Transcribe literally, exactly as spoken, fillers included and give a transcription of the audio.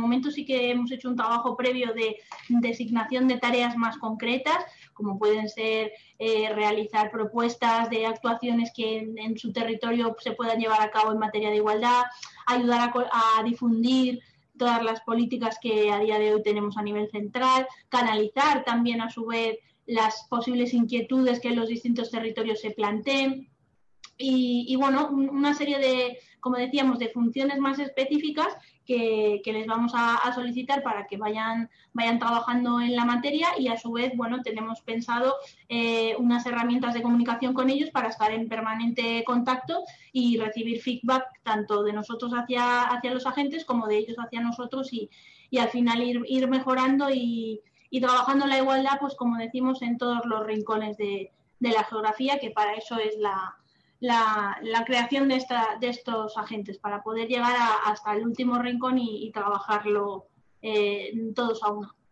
momento sí que hemos hecho un trabajo previo de designación de tareas más concretas, como pueden ser eh, realizar propuestas de actuaciones que en, en su territorio se puedan llevar a cabo en materia de igualdad, ayudar a, a difundir todas las políticas que a día de hoy tenemos a nivel central, canalizar también a su vez las posibles inquietudes que en los distintos territorios se planteen. Y, y bueno, una serie de, como decíamos, de funciones más específicas que, que les vamos a, a solicitar para que vayan, vayan trabajando en la materia y a su vez, bueno, tenemos pensado eh, unas herramientas de comunicación con ellos para estar en permanente contacto y recibir feedback tanto de nosotros hacia, hacia los agentes como de ellos hacia nosotros y, y al final ir, ir mejorando y, y trabajando la igualdad, pues como decimos, en todos los rincones de, de la geografía, que para eso es la La, la creación de, esta, de estos agentes, para poder llegar a, hasta el último rincón y, y trabajarlo eh, todos a una.